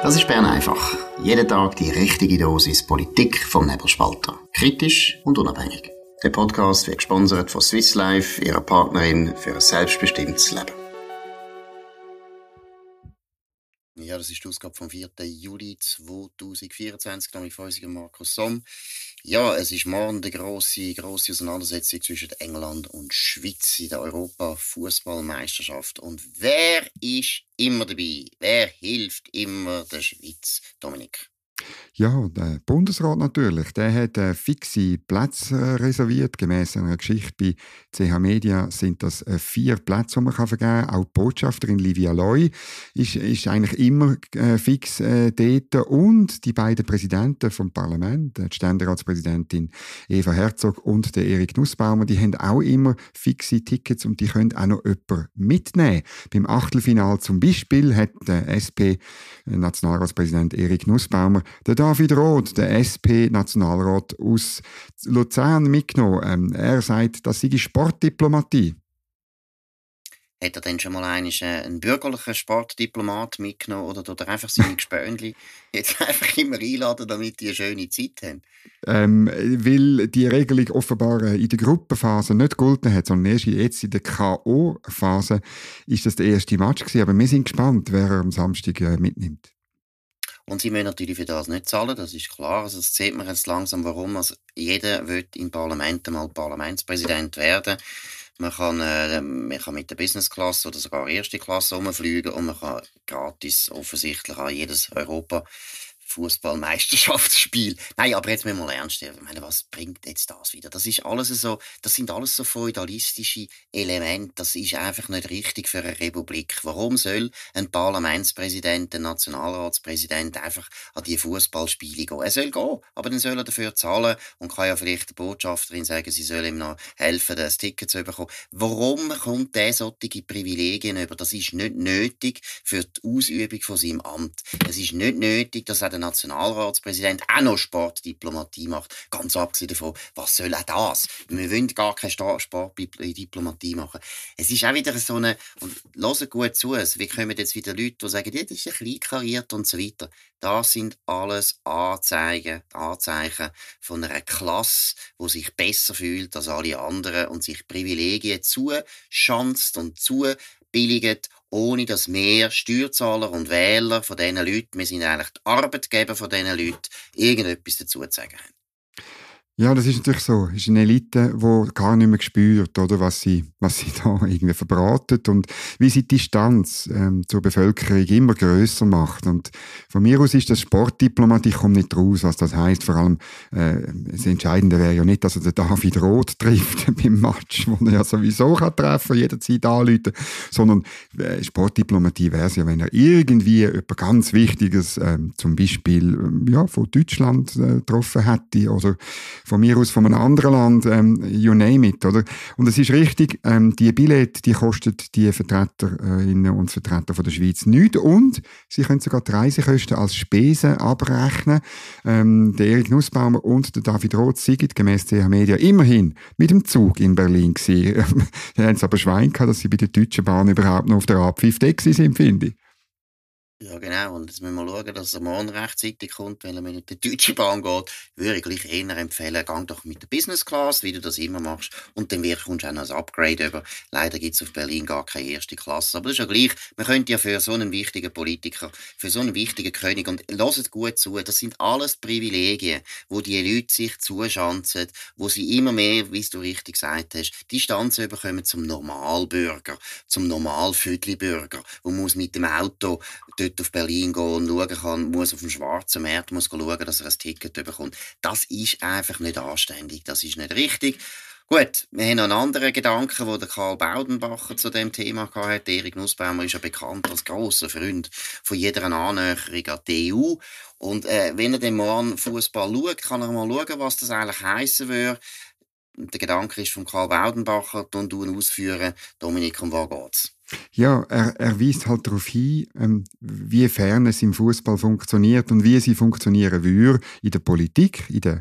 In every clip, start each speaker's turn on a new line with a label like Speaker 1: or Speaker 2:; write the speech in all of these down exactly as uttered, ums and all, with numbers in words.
Speaker 1: Das ist Bern einfach. Jeden Tag die richtige Dosis Politik vom Nebelspalter. Kritisch und unabhängig. Der Podcast wird gesponsert von Swiss Life, ihrer Partnerin für ein selbstbestimmtes Leben. Ja, das ist die Ausgabe vom vierten Juli zweitausendvierundzwanzig, mit von Markus Somm. Ja, es ist morgen die grosse, grosse Auseinandersetzung zwischen England und Schweiz in der Europa-Fußballmeisterschaft. Und wer ist immer dabei? Wer hilft immer der Schweiz, Dominik?
Speaker 2: Ja, der Bundesrat natürlich. Der hat äh, fixe Plätze äh, reserviert. Gemäss einer Geschichte bei C H Media sind das äh, vier Plätze, die man kann vergeben kann. Auch die Botschafterin Livia Loy ist, ist eigentlich immer äh, fix äh, dort. Und die beiden Präsidenten vom Parlament, die Ständeratspräsidentin Eva Herzog und der Erik Nussbaumer, die haben auch immer fixe Tickets und die können auch noch jemanden mitnehmen. Beim Achtelfinal zum Beispiel hat der S P-Nationalratspräsident Erik Nussbaumer der David Roth, der S P-Nationalrat aus Luzern, mitgenommen. Ähm, er sagt, das sei Sportdiplomatie.
Speaker 1: Hat er denn schon mal einen, äh, einen bürgerlichen Sportdiplomat mitgenommen oder tut er einfach seine Gespönli jetzt einfach immer einladen, damit die eine schöne Zeit haben?
Speaker 2: Ähm, weil die Regelung offenbar in der Gruppenphase nicht gegolten hat, sondern erst jetzt in der K O-Phase ist das der erste Match gewesen. Aber wir sind gespannt, wer er am Samstag äh, mitnimmt.
Speaker 1: Und sie müssen natürlich für das nicht zahlen, das ist klar. Also das sieht man jetzt langsam, warum. Also jeder will im Parlament einmal Parlamentspräsident werden. Man kann, äh, man kann mit der Business Class oder sogar erste Klasse rumfliegen und man kann gratis offensichtlich an jedes Europa Fußballmeisterschaftsspiel. Nein, aber jetzt müssen wir mal ernst werden. Ich meine, was bringt jetzt das wieder? Das ist alles so, das sind alles so feudalistische Elemente. Das ist einfach nicht richtig für eine Republik. Warum soll ein Parlamentspräsident, ein Nationalratspräsident einfach an die Fußballspiele gehen? Er soll gehen, aber dann soll er dafür zahlen und kann ja vielleicht der Botschafterin sagen, sie soll ihm noch helfen, das Ticket zu bekommen. Warum kommt der solche Privilegien über? Das ist nicht nötig für die Ausübung von seinem Amt. Es ist nicht nötig, dass er der Nationalratspräsident auch noch Sportdiplomatie macht. Ganz abgesehen davon, was soll auch das? Wir wollen gar keine Sportdiplomatie machen. Es ist auch wieder so eine, und hört gut zu, wie kommen jetzt wieder Leute, die sagen, ja, das ist ein bisschen kariert und so weiter. Das sind alles Anzeigen, Anzeichen von einer Klasse, die sich besser fühlt als alle anderen und sich Privilegien zuschanzt und zubilligt, ohne dass wir Steuerzahler und Wähler von diesen Leuten, wir sind eigentlich die Arbeitgeber von diesen Leuten, irgendetwas dazu zu sagen haben.
Speaker 2: Ja, das ist natürlich so. Es ist eine Elite, die gar nicht mehr spürt, oder, was sie, was sie da irgendwie verbratet und wie sie die Distanz ähm, zur Bevölkerung immer grösser macht. Und von mir aus ist das Sportdiplomatie, ich komme nicht raus, was das heisst. Vor allem, äh, das Entscheidende wäre ja nicht, dass er den David Roth trifft beim Match, wo er ja sowieso kann treffen, jederzeit anrufen, sondern äh, Sportdiplomatie wäre es ja, wenn er irgendwie etwas ganz Wichtiges, äh, zum Beispiel äh, ja, von Deutschland äh, getroffen hätte oder von mir aus von einem anderen Land, ähm, you name it, oder? Und es ist richtig, ähm, die Billette, die kostet die Vertreterinnen und Vertreter von der Schweiz nichts und sie können sogar die Reisekosten als Spesen abrechnen. Ähm, der Erik Nussbaumer und der David Roth sind gemäss C H Media immerhin mit dem Zug in Berlin gewesen. Die haben es aber Schwein gehabt, dass sie bei der Deutschen Bahn überhaupt noch auf der Abpfiff sind, finde ich.
Speaker 1: Ja, genau. Und jetzt müssen wir schauen, dass er morgen rechtzeitig kommt, weil er mit der Deutschen Bahn geht. Würde ich gleich eher empfehlen, geh doch mit der Business Class, wie du das immer machst. Und dann kommst du auch noch ein Upgrade über. Leider gibt es auf Berlin gar keine erste Klasse. Aber das ist ja gleich. Man könnte ja für so einen wichtigen Politiker, für so einen wichtigen König, und hört gut zu, das sind alles Privilegien, wo die Leute sich zuschanzen, wo sie immer mehr, wie du richtig gesagt hast, Distanz bekommen zum Normalbürger, zum Normalviertelbürger, wo muss mit dem Auto dort auf Berlin gehen und schauen kann, muss auf dem schwarzen Markt muss schauen, dass er ein Ticket bekommt. Das ist einfach nicht anständig, das ist nicht richtig. Gut, wir haben noch einen anderen Gedanken, den der Karl Baudenbacher zu dem Thema hatte. Erik Nussbaumer ist ja bekannt als grosser Freund von jeder Annäherung an die E U. Und äh, wenn er den Mann Fußball schaut, kann er mal schauen, was das eigentlich heissen würde. Der Gedanke ist von Karl Baudenbacher, und du ausführen. Dominik, um was geht's?
Speaker 2: Ja, er, er weist halt darauf hin, ähm, wie fern es im Fußball funktioniert und wie sie funktionieren würde in der Politik, in der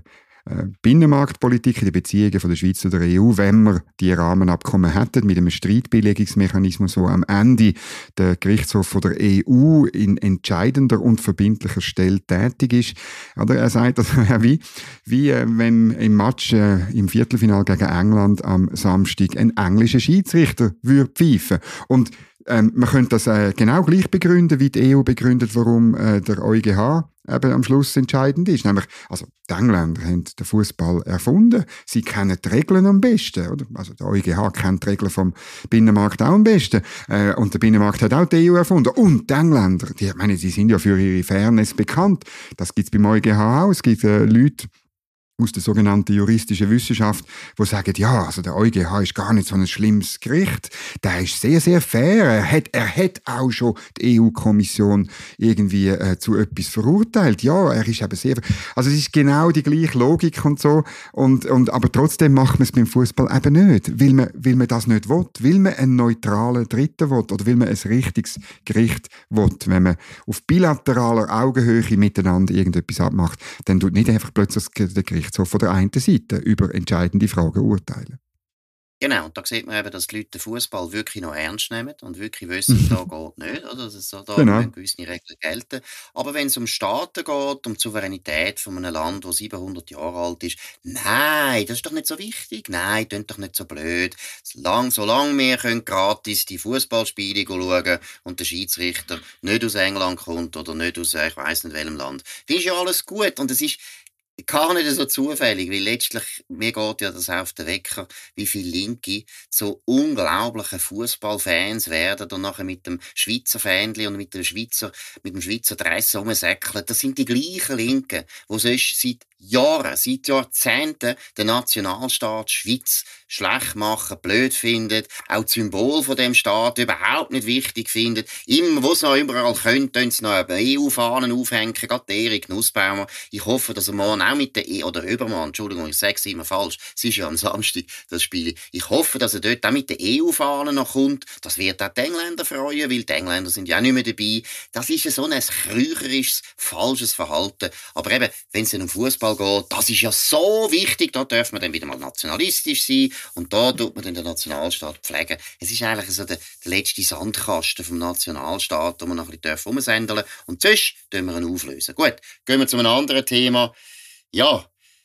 Speaker 2: äh, Binnenmarktpolitik, in den Beziehungen von der Schweiz zu der E U, wenn wir die Rahmenabkommen hätten mit einem Streitbeilegungsmechanismus, wo am Ende der Gerichtshof von der E U in entscheidender und verbindlicher Stelle tätig ist. Oder er sagt, das wäre wie, wie äh, wenn im Match äh, im Viertelfinale gegen England am Samstag ein englischer Schiedsrichter würde pfeifen. Und ähm, man könnte das äh, genau gleich begründen, wie die E U begründet, warum äh, der E u G H eben am Schluss entscheidend ist. Nämlich, also die Engländer haben den Fußball erfunden. Sie kennen die Regeln am besten. Oder? Also der E u G H kennt die Regeln vom Binnenmarkt auch am besten. Äh, und der Binnenmarkt hat auch die E U erfunden. Und die Engländer, die, ich meine, die sind ja für ihre Fairness bekannt. Das gibt es beim E u G H auch. Es gibt äh, Leute aus der sogenannten juristischen Wissenschaft, die sagen, ja, also der E u G H ist gar nicht so ein schlimmes Gericht. Der ist sehr, sehr fair. Er hat, er hat auch schon die E U-Kommission irgendwie äh, zu etwas verurteilt. Ja, er ist eben sehr... Also es ist genau die gleiche Logik und so. Und, und, aber trotzdem macht man es beim Fußball eben nicht. Weil man, weil man das nicht will. Weil man einen neutralen Dritten will. Oder weil man ein richtiges Gericht will. Wenn man auf bilateraler Augenhöhe miteinander irgendetwas abmacht, dann tut nicht einfach plötzlich der Gericht so von der einen Seite über entscheidende Fragen urteilen.
Speaker 1: Genau, und da sieht man eben, dass die Leute den Fußball wirklich noch ernst nehmen und wirklich wissen, da geht nicht, oder? Dass es so da
Speaker 2: Genau.
Speaker 1: gewisse Regeln gelten. Aber wenn es um Staaten geht, um die Souveränität von einem Land, das siebenhundert Jahre alt ist, nein, das ist doch nicht so wichtig. Nein, tönt doch nicht so blöd. Solange, solange wir können gratis die Fußballspiele schauen und der Schiedsrichter nicht aus England kommt oder nicht aus, ich weiss nicht welchem Land, dann ist ja alles gut. Und es ist gar nicht so zufällig, weil letztlich, mir geht ja das auf den Wecker, wie viele Linke so unglaubliche Fußballfans werden und nachher mit dem Schweizer Fähnli und mit dem Schweizer, mit dem Schweizer Dress rumsäckeln. Das sind die gleichen Linken, die sonst seit Jahren, seit Jahrzehnten den Nationalstaat Schweiz schlecht machen, blöd finden, auch das Symbol von dem Staat überhaupt nicht wichtig finden. Immer, wo sie noch überall können, tun sie noch E U-Fahnen aufhängen, gerade Erik Nussbaumer. Ich hoffe, dass er morgen auch mit der E oder übermorgen, Entschuldigung, ich sage es immer falsch, es ist ja am Samstag, das Spiel. Ich hoffe, dass er dort auch mit der E U-Fahnen noch kommt. Das wird auch die Engländer freuen, weil die Engländer sind ja auch nicht mehr dabei. Das ist ja so ein krücherisches, falsches Verhalten. Aber eben, wenn es um Fußball geht, das ist ja so wichtig, da darf man dann wieder mal nationalistisch sein und da tut man dann den Nationalstaat pflegen. Es ist eigentlich so der, der letzte Sandkasten vom Nationalstaat, wo man noch ein bisschen rumsändeln darf. Und sonst tun wir ihn auflösen. Gut, gehen wir zu einem anderen Thema. Ja,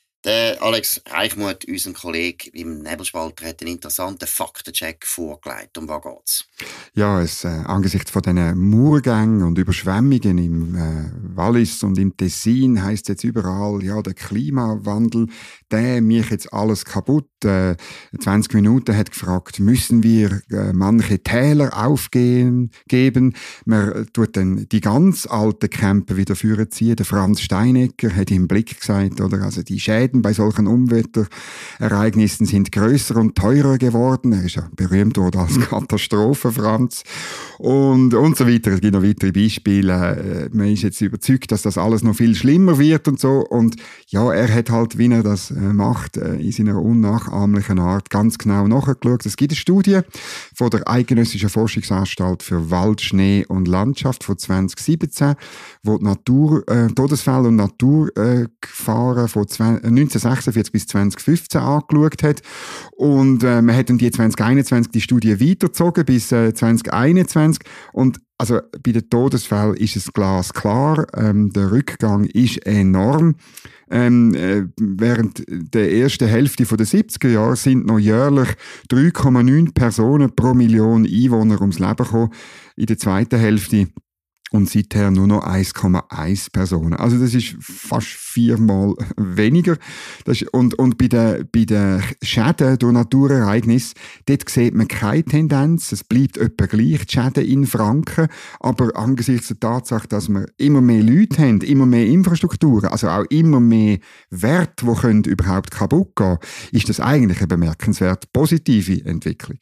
Speaker 1: der Alex Reichmuth, unser Kollege im Nebelspalter, hat einen interessanten Faktencheck vorgelegt. Um was geht's?
Speaker 2: Ja, es, äh, angesichts von diesen Murgängen und Überschwemmungen im äh, Wallis und im Tessin heisst jetzt überall, ja, der Klimawandel, der mich jetzt alles kaputt. Äh, zwanzig Minuten hat gefragt, müssen wir äh, manche Täler aufgeben? Geben? Man tut dann die ganz alten Camper wieder vorziehen. Der Franz Steinecker hat im Blick gesagt, oder, also die Schäden bei solchen Umweltereignissen sind grösser und teurer geworden. Er ist ja berühmt worden als Katastrophe, Franz. Und, und so weiter. Es gibt noch weitere Beispiele. Man ist jetzt überzeugt, dass das alles noch viel schlimmer wird und so. Und ja, er hat halt, wie er das macht, in seiner unnachahmlichen Art ganz genau nachgeschaut. Es gibt eine Studie von der Eidgenössischen Forschungsanstalt für Wald, Schnee und Landschaft von zwanzig siebzehn, wo die Natur, äh, Todesfälle und Naturgefahren äh, von neunzehnhundertsechsundvierzig bis zwanzig fünfzehn angeschaut hat. Und äh, man hat dann die zwanzig einundzwanzig die Studie weitergezogen bis äh, zwanzig einundzwanzig. Und also bei den Todesfällen ist es glasklar, ähm, der Rückgang ist enorm. Ähm, äh, während der ersten Hälfte der siebziger Jahre sind noch jährlich drei Komma neun Personen pro Million Einwohner ums Leben gekommen. In der zweiten Hälfte und seither nur noch eins Komma eins Personen. Also das ist fast viermal weniger. Das ist, und, und bei den, bei den Schäden durch Naturereignisse, dort sieht man keine Tendenz. Es bleibt etwa gleich, die Schäden in Franken. Aber angesichts der Tatsache, dass wir immer mehr Leute haben, immer mehr Infrastrukturen, also auch immer mehr Werte, die können überhaupt kaputt gehen, ist das eigentlich eine bemerkenswert positive Entwicklung.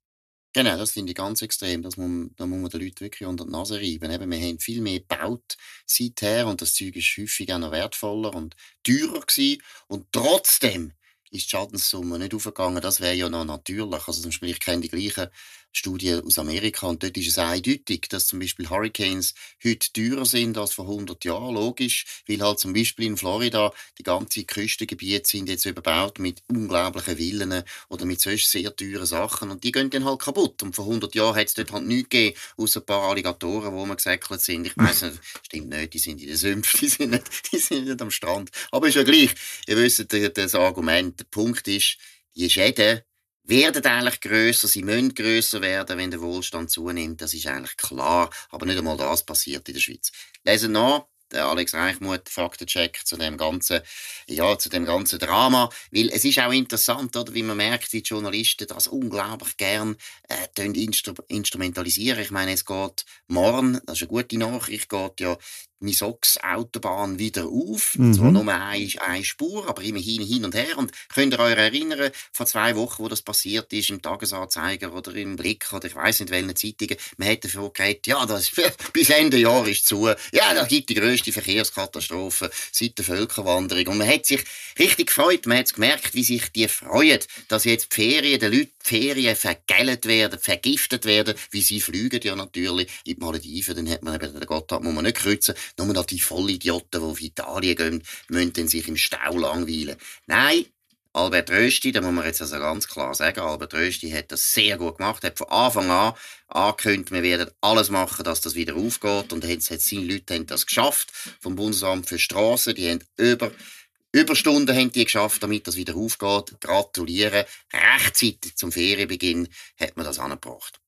Speaker 1: Genau, das finde ich ganz extrem. Das muss, da muss man den Leuten wirklich unter die Nase reiben. Eben, wir haben viel mehr gebaut seither und das Zeug ist häufig auch noch wertvoller und teurer gewesen. Und trotzdem ist die Schadenssumme nicht aufgegangen. Das wäre ja noch natürlich. Also zum Beispiel, ich kenne die gleichen Studien aus Amerika. Und dort ist es eindeutig, dass zum Beispiel Hurricanes heute teurer sind als vor hundert Jahren. Logisch, weil halt zum Beispiel in Florida die ganzen Küstengebiete sind jetzt überbaut mit unglaublichen Villen oder mit sonst sehr teuren Sachen. Und die gehen dann halt kaputt. Und vor hundert Jahren hat es dort halt nichts gegeben, außer ein paar Alligatoren, die gesäckelt sind. Ich weiss nicht, stimmt nicht, die sind in den Sümpfen, die sind nicht, die sind nicht am Strand. Aber ist ja gleich. Ihr wisst das Argument. Der Punkt ist, die Schäden werden eigentlich grösser, sie müssen grösser werden, wenn der Wohlstand zunimmt. Das ist eigentlich klar. Aber nicht einmal das passiert in der Schweiz. Lesen nach. Der Alex Reichmuth, Faktencheck zu dem ganzen, ja, zu dem ganzen Drama. Weil es ist auch interessant, oder, wie man merkt, wie die Journalisten das unglaublich gern äh, instru- instrumentalisieren. Ich meine, es geht morgen, das ist eine gute Nachricht, geht ja Misox-Autobahn wieder auf. Mhm. Zwar nur eine, eine Spur, aber immerhin hin und her. Und könnt ihr euch erinnern, vor zwei Wochen, wo das passiert ist, im Tagesanzeiger oder im Blick oder ich weiss nicht welchen Zeitungen, man hat davon geredet, ja, das bis Ende Jahr ist zu. Ja, da gibt die grösste Verkehrskatastrophe seit der Völkerwanderung. Und man hat sich richtig gefreut. Man hat gemerkt, wie sich die freuen, dass jetzt die Ferien, den Leuten die Ferien vergällt werden, vergiftet werden, wie sie fliegen ja natürlich in die Malediven. Dann hat man eben den Gotthard, muss man nicht kreuzen. Nur noch die Vollidioten, die auf Italien gehen, müssen dann sich im Stau langweilen. Nein, Albert Rösti, da muss man jetzt also ganz klar sagen, Albert Rösti hat das sehr gut gemacht, hat von Anfang an angekündigt, wir werden alles machen, dass das wieder aufgeht. Und jetzt hat seine Leute haben das geschafft, vom Bundesamt für Strassen, die haben über Überstunden haben die geschafft, damit das wieder aufgeht. Gratulieren. Rechtzeitig zum Ferienbeginn hat man das angebracht.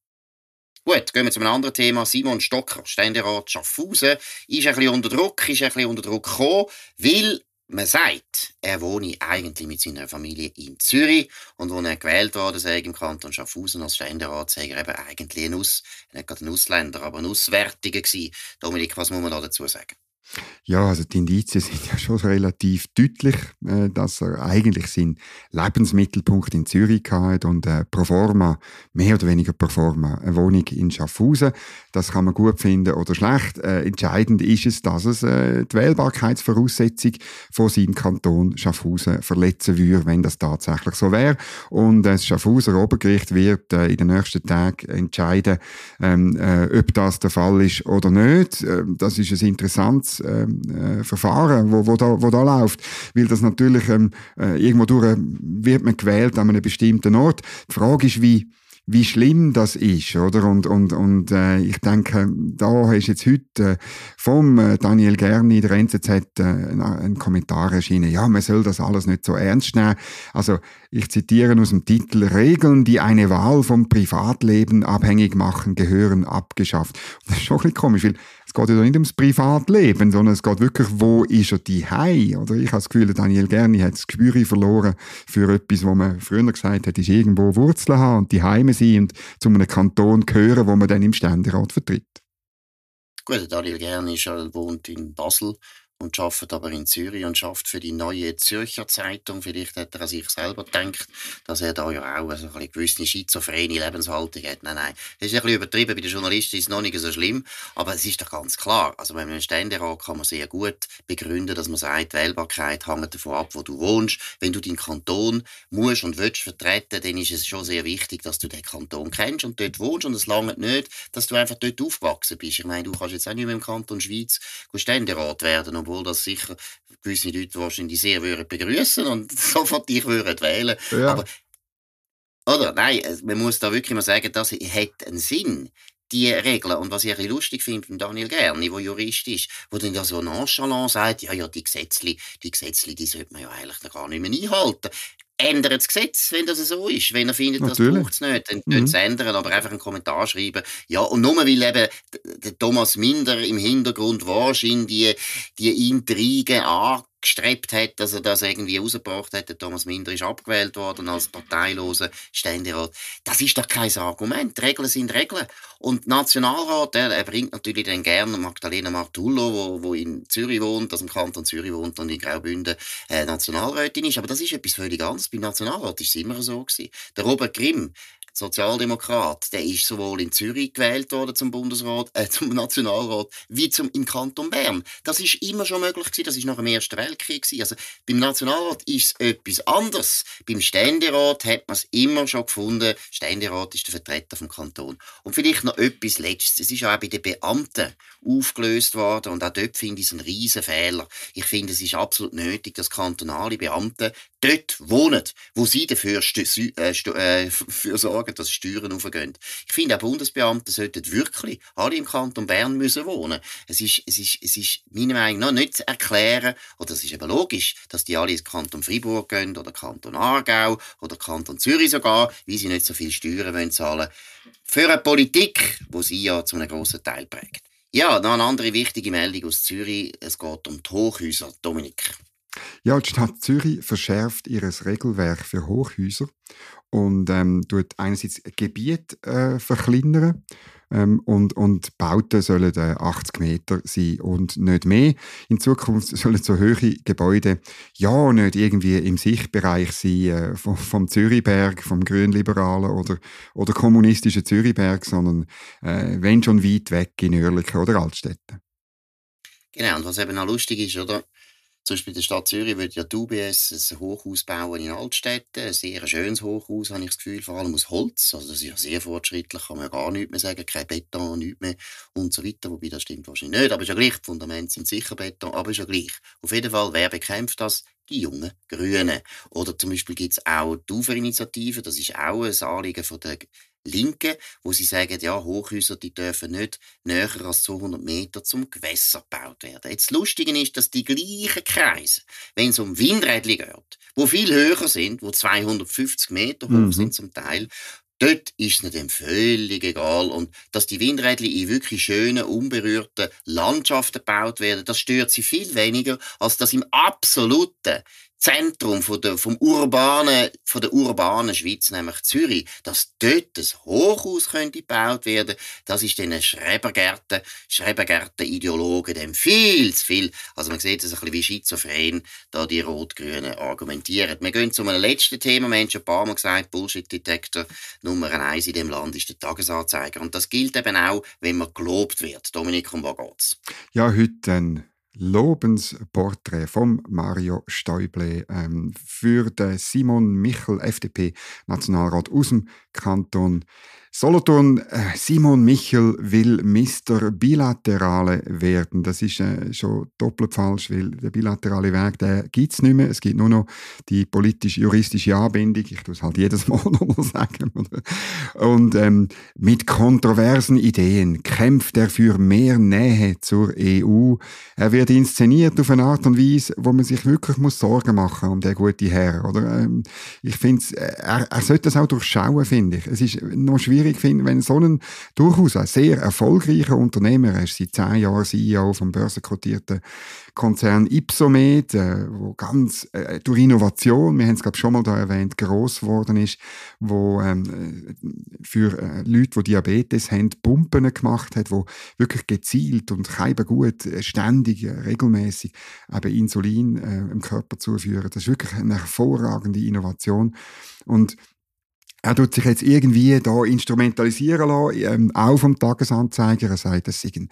Speaker 1: Gut, gehen wir zu einem anderen Thema. Simon Stocker, Ständerat Schaffhausen, ist ein bisschen unter Druck, ist ein bisschen unter Druck gekommen, weil man sagt, er wohne eigentlich mit seiner Familie in Zürich und als er gewählt worden sei im Kanton Schaffhausen als Ständerat, sei er eben eigentlich ein, Aus, nicht gerade ein Ausländer, aber ein Auswärtiger gewesen. Dominik, was muss man da dazu sagen?
Speaker 2: Ja, also die Indizien sind ja schon relativ deutlich, äh, dass er eigentlich seinen Lebensmittelpunkt in Zürich hat und äh, pro forma, mehr oder weniger pro forma, eine Wohnung in Schaffhausen. Das kann man gut finden oder schlecht. Äh, entscheidend ist es, dass es äh, die Wählbarkeitsvoraussetzung von seinem Kanton Schaffhausen verletzen würde, wenn das tatsächlich so wäre. Und äh, das Schaffhauser Obergericht wird äh, in den nächsten Tagen entscheiden, ähm, äh, ob das der Fall ist oder nicht. Äh, das ist ein interessantes Ähm, äh, Verfahren, wo, wo, da, wo da läuft, weil das natürlich ähm, äh, irgendwo durch äh, wird man gewählt an einem bestimmten Ort. Die Frage ist, wie wie schlimm das ist, oder? Und, und, und äh, ich denke, da ist jetzt heute äh, vom äh, Daniel Gerni in der N Z Z äh, ein Kommentar erschienen, ja, man soll das alles nicht so ernst nehmen. Also, ich zitiere aus dem Titel, Regeln, die eine Wahl vom Privatleben abhängig machen, gehören abgeschafft. Und das ist schon ein bisschen komisch, weil es geht ja nicht ums Privatleben, sondern es geht wirklich, wo ist er daheim? Oder ich habe das Gefühl, Daniel Gerni hat das Gespür verloren für etwas, wo man früher gesagt hat, ist irgendwo Wurzeln haben und daheim sein und zu einem Kanton gehören, wo man dann im Ständerat vertritt.
Speaker 1: Gut, Daniel Gerni wohnt in Basel und arbeitet aber in Zürich und schafft für die Neue Zürcher Zeitung. Vielleicht hat er an sich selber gedacht, dass er da ja auch so eine gewisse schizophrene Lebenshaltung hat. Nein, nein, das ist ein bisschen übertrieben. Bei den Journalisten ist es noch nicht so schlimm, aber es ist doch ganz klar. Also bei einem Ständerat kann man sehr gut begründen, dass man sagt, Wählbarkeit hängt davon ab, wo du wohnst. Wenn du deinen Kanton musst und willst vertreten, dann ist es schon sehr wichtig, dass du den Kanton kennst und dort wohnst. Und es langt nicht, dass du einfach dort aufgewachsen bist. Ich meine, du kannst jetzt auch nicht mehr im Kanton Schweiz Ständerat werden, obwohl das sicher gewisse Leute wahrscheinlich sehr würden begrüßen und sofort dich würden wählen.
Speaker 2: Ja.
Speaker 1: Aber, oder? Nein, man muss da wirklich mal sagen, das hat einen Sinn, die Regeln. Und was ich ein bisschen lustig finde von Daniel Gerni, der Jurist ist, der dann ja so nonchalant sagt, ja, ja, die Gesetzli, die Gesetzli, die sollte man ja eigentlich noch gar nicht mehr einhalten. Ändert das Gesetz, wenn das so ist. Wenn er findet, das braucht es nicht, dann mhm. es ändern, aber einfach einen Kommentar schreiben. Ja, und nur weil eben der Thomas Minder im Hintergrund wahrscheinlich die, die Intrigen angestrebt hat, dass er das irgendwie rausgebracht hat. Der Thomas Minder ist abgewählt worden als parteiloser Ständerat. Das ist doch kein Argument. Die Regeln sind Regeln. Und der Nationalrat, der, er bringt natürlich dann gerne Magdalena Martullo, wo, wo in Zürich wohnt, also im Kanton Zürich wohnt und in Graubünden äh, Nationalrätin ist. Aber das ist etwas völlig anderes. Beim Nationalrat war es immer so gewesen. Der Robert Grimm, Sozialdemokrat, der ist sowohl in Zürich gewählt worden zum Bundesrat, äh, zum Nationalrat, wie zum, im Kanton Bern. Das ist immer schon möglich gewesen, das ist nach dem Ersten Weltkrieg gewesen. Also beim Nationalrat ist es etwas anderes. Beim Ständerat hat man es immer schon gefunden, Ständerat ist der Vertreter vom Kanton. Und vielleicht noch etwas Letztes, es ist auch bei den Beamten aufgelöst worden und auch dort finde ich es einen riesen Fehler. Ich finde, es ist absolut nötig, dass kantonale Beamte dort wohnen, wo sie dafür stu- äh, stu- äh, für sorgen, dass Steuern aufgehen. Ich finde, auch Bundesbeamte sollten wirklich alle im Kanton Bern müssen wohnen. Es ist, es ist, es ist meiner Meinung nach nicht zu erklären, oder es ist eben logisch, dass die alle ins Kanton Freiburg gehen, oder Kanton Aargau, oder Kanton Zürich sogar, weil sie nicht so viel Steuern wollen zahlen. Für eine Politik, die sie ja zu einem grossen Teil prägt. Ja, noch eine andere wichtige Meldung aus Zürich. Es geht um die Hochhäuser. Dominik.
Speaker 2: Ja, die Stadt Zürich verschärft ihr Regelwerk für Hochhäuser und ähm, tut einerseits Gebiet äh, verkleinern ähm, und, und Bauten sollen äh, achtzig Meter sein und nicht mehr. In Zukunft sollen so hohe Gebäude ja nicht irgendwie im Sichtbereich sein äh, vom, vom Zürichberg, vom Grünliberalen oder, oder kommunistischen Zürichberg, sondern äh, wenn schon weit weg in Oerlikon oder Altstädten.
Speaker 1: Genau, und was eben auch lustig ist, oder? Zum Beispiel in der Stadt Zürich wird ja die U B S ein Hochhaus bauen in Altstädten. Ein sehr schönes Hochhaus, habe ich das Gefühl, vor allem aus Holz. Also das ist ja sehr fortschrittlich, kann man ja gar nichts mehr sagen. Kein Beton, nichts mehr und so weiter. Wobei, das stimmt wahrscheinlich nicht. Aber ist ja gleich, die Fundamente sind sicher Beton, aber ist ja gleich. Auf jeden Fall, wer bekämpft das? Die jungen Grünen. Oder zum Beispiel gibt es auch die Uferinitiative, das ist auch ein Anliegen von der Linken, wo sie sagen, ja, Hochhäuser, die dürfen nicht näher als zweihundert Meter zum Gewässer gebaut werden. Jetzt das Lustige ist, dass die gleichen Kreise, wenn es um Windräder geht, wo viel höher sind, wo zweihundertfünfzig Meter hoch
Speaker 2: Mhm.
Speaker 1: sind zum Teil, dort ist es ihnen völlig egal. Und dass die Windräder in wirklich schönen, unberührten Landschaften gebaut werden, das stört sie viel weniger, als dass im absoluten Zentrum von der, vom urbanen, von der urbanen Schweiz, nämlich Zürich, dass dort ein Hochhaus könnte gebaut werden, das ist den Schrebergärten, Schrebergärten-Ideologen dem viel zu viel. Also man sieht es ein bisschen wie schizophren, da die Rot-Grünen argumentieren. Wir gehen zu einem letzten Thema. Wir haben schon ein paar Mal gesagt, Bullshit-Detektor Nummer eins in dem Land ist der Tagesanzeiger. Und das gilt eben auch, wenn man gelobt wird. Dominik, um was geht's?
Speaker 2: Ja, heute ein Lobensporträt von Mario Stäuble ähm, für den Simon Michel, F D P-Nationalrat aus dem Kanton Solothurn. Äh, Simon Michel will Mister Bilaterale werden. Das ist äh, schon doppelt falsch, weil der bilaterale Weg, der gibt es nicht mehr. Es gibt nur noch die politisch-juristische Anbindung. Ich tue es halt jedes Mal nochmal sagen. Und ähm, mit kontroversen Ideen kämpft er für mehr Nähe zur E U. Er wird inszeniert auf eine Art und Weise, wo man sich wirklich muss Sorgen machen um den guten Herr. Oder? Ähm, ich finde, er, er sollte das auch durchschauen, finde ich. Es ist noch schwierig, finde, wenn so ein durchaus ein sehr erfolgreicher Unternehmer, er ist seit zehn Jahren C E O vom börsenkotierten Konzern Ypsomed, äh, wo ganz äh, durch Innovation, wir haben es glaube schon mal da erwähnt, gross geworden ist, wo ähm, für äh, Leute, die Diabetes haben, Pumpen gemacht hat, wo wirklich gezielt und gut äh, ständig, äh, regelmäßig eben Insulin äh, im Körper zuführen. Das ist wirklich eine hervorragende Innovation. Und er tut sich jetzt irgendwie da instrumentalisieren lassen, ähm, auch vom Tagesanzeiger. Er sagt, das sei ein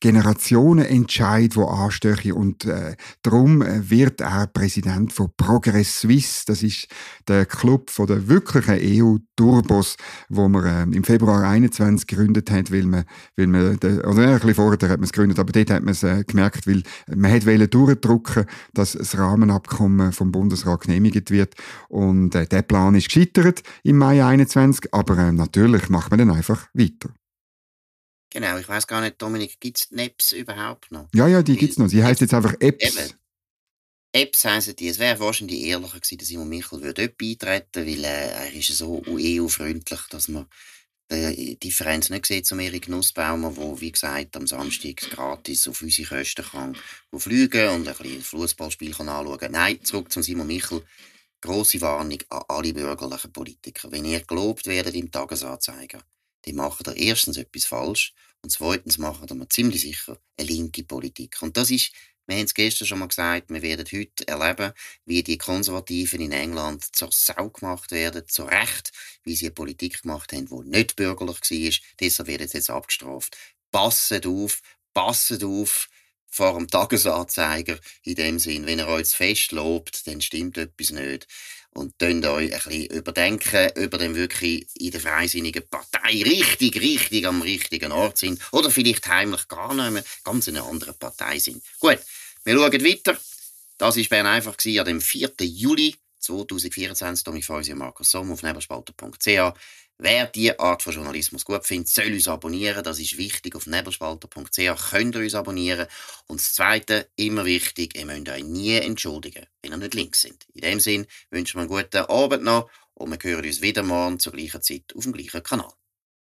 Speaker 2: Generationenentscheid, der ansteche und äh, darum äh, wird er Präsident von Progress Suisse. Das ist der Club von der wirklichen E U-Turbos, wo man äh, im Februar einundzwanzig gegründet hat, weil man, weil man de, oder ein bisschen vorher hat man es gegründet, aber dort hat man es äh, gemerkt, weil man hat wollen durchdrücken, dass das Rahmenabkommen vom Bundesrat genehmigt wird und äh, der Plan ist gescheitert im Mai einundzwanzig, aber äh, natürlich macht man dann einfach weiter.
Speaker 1: Genau, ich weiss gar nicht, Dominik, gibt es N E P S überhaupt noch?
Speaker 2: Ja, ja, die gibt es noch. Sie heisst jetzt einfach E P S.
Speaker 1: Eben. E P S heissen die. Es wäre wahrscheinlich ehrlicher gewesen, dass Simon Michel würde dort beitreten, weil äh, er ist so E U-freundlich, dass man die Differenz nicht sieht zum Erik Nussbaumer, der, wie gesagt, am Samstag gratis auf unsere Kosten kann fliegen und ein bisschen Fußballspiel anschauen kann. Nein, zurück zum Simon Michel. Grosse Warnung an alle bürgerlichen Politiker. Wenn ihr gelobt werdet im Tagesanzeiger, dann macht er erstens etwas falsch und zweitens macht er mir ziemlich sicher eine linke Politik. Und das ist, wir haben es gestern schon mal gesagt, wir werden heute erleben, wie die Konservativen in England zur Sau gemacht werden, zu Recht, wie sie eine Politik gemacht haben, die nicht bürgerlich war. Deshalb werden sie jetzt abgestraft. Passet auf, passet auf vor dem Tagesanzeiger in dem Sinn. Wenn ihr euch zu fest lobt, dann stimmt etwas nicht. Und könnt euch ein bisschen überdenken, ob ihr dann wirklich in der freisinnigen Partei richtig, richtig am richtigen Ort sind. Oder vielleicht heimlich gar nicht mehr, ganz in einer anderen Partei sind. Gut, wir schauen weiter. Das war Bern einfach an dem vierten Juli zweitausendvierundzwanzig. Domi Feusi und Markus Somm auf nebelspalter punkt c h. Wer diese Art von Journalismus gut findet, soll uns abonnieren. Das ist wichtig. Auf nebelspalter punkt c h könnt ihr uns abonnieren. Und das Zweite, immer wichtig, ihr müsst euch nie entschuldigen, wenn ihr nicht links sind. In dem Sinn wünschen wir einen guten Abend noch und wir hören uns wieder morgen zur gleichen Zeit auf dem gleichen Kanal.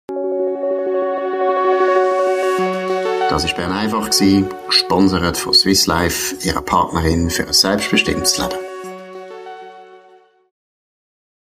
Speaker 1: Das war Bern einfach, gesponsert von Swiss Life, ihrer Partnerin für ein selbstbestimmtes Leben.